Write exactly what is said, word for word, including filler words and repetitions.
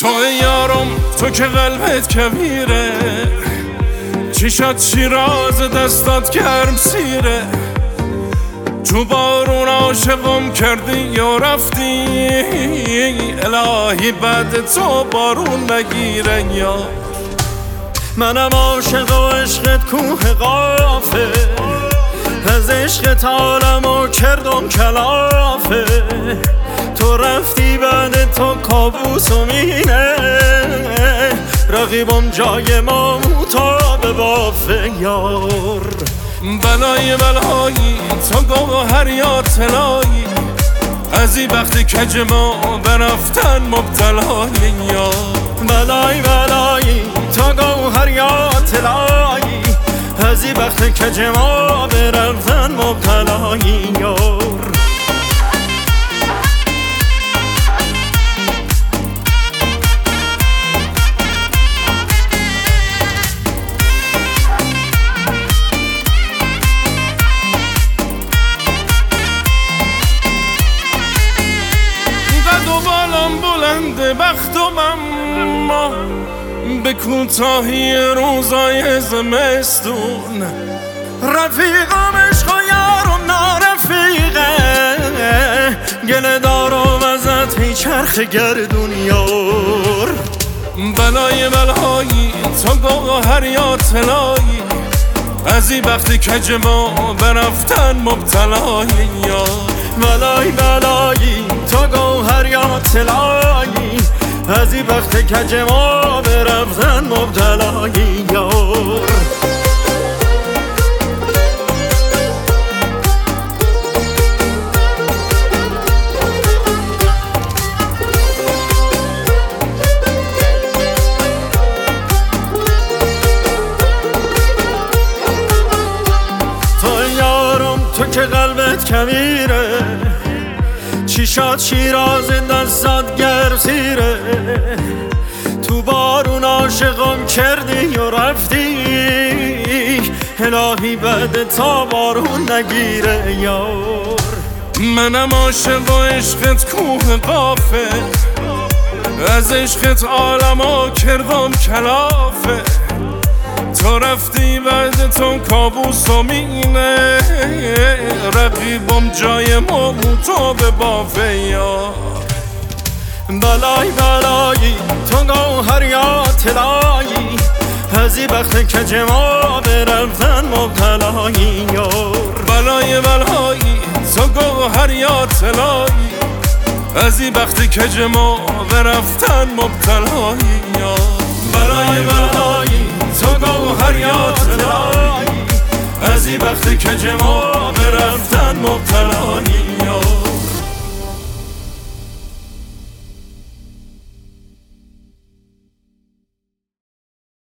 تو یارم تو که قلبت کبیره، چشات شیراز دستات گرم سیره. تو بارون عاشقم کردی یا رفتی، الهی بعد تو بارون نگیره یار. منم عاشق و عشقت کوه قافه، از عشقت عالمو کردم کلافه. تو رفتی بعد تو کابوسم اینه، رقیبم جای ما تا به بافه یار. بلای بلایی تو گوهر یا طلایی، از این وقتی کج ما برفتن مبتلایی یار. بلای بلایی تو گوهر یا طلایی، از این وقتی کج ما برفتن مبتلایی یار. بلند بختم اما به کوتاهی روزای زمستون، رفیقم عشق و یارم نارفیقه، گله دارم ازت هی چرخ گردون یار. بلای بلایی تو گوهر یا طلایی، از این وقتی کج ما برفتن مبتلایی یار. بلای بلایی تو گوهر یا طلایی، از این وقت کج ما برفتن مبتلایی یار. تو یارم تو که قلبت کبیره، چشات شیراز دستات گرم سیره. تو بارون عاشقم کردی و رفتی، الهی بعد تا بارون نگیره یار. منم عاشق و عشقت کوه قافه، از عشقت عالمو کردم کلافه. تو رفتی بعد تو کابوسم اینه، رقیبم جای ما تو به بافه یار. بلای بلایی تو گوهر یا طلایی، از این وقت کج ما برفتن مبتلایی یار. بلای بلایی تو گوهر یا طلایی، از این وقت کج ما برفتن مبتلایی یار. بلای بلایی تو گوهر یا طلایی، از این وقت کج ما